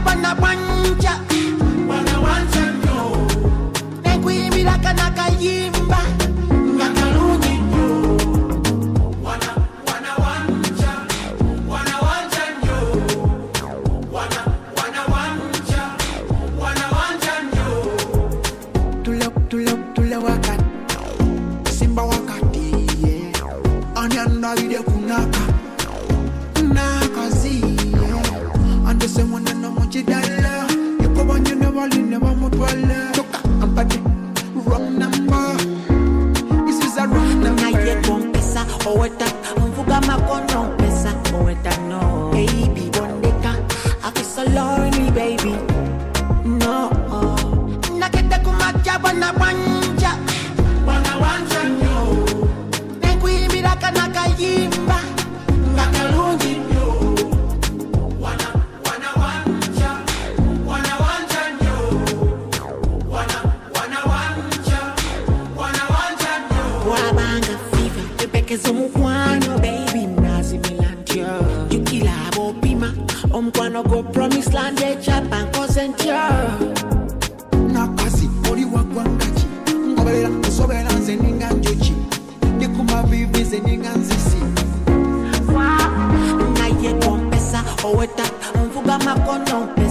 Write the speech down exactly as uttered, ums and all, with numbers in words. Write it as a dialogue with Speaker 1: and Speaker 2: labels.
Speaker 1: wana wanja wana wanja no nengwi like nakayimba ngakalungi no wana wana wanja wana wanja no wana wana wanja wana wanja no tulok tulok tulawaka simba wakati yeah anyanda ide kunaka nakazi yeah ande semwana no mojidala yeko banyo ne wali ne ba motwala toka ampati wrong number this is a wrong number na ye kompesa oweta mvuga makono pesa oweta no baby bondeka afisa lonely baby no nakete kumacha bana wanja bana wanja no nengwimbira kana kayimba ngakalungi no wana wana wanja wana wanja no wana wana wanja wana wanja no wabanga fever tepekeza mukwano baby nazi milandia yukila bopima omkwano go promise land e chapa concentra nakasi ori wakwangachi ngobera kusobera nze ninganjochi nikuma bibi ze ninganzisi wa naye kompesa oweta mvuga makono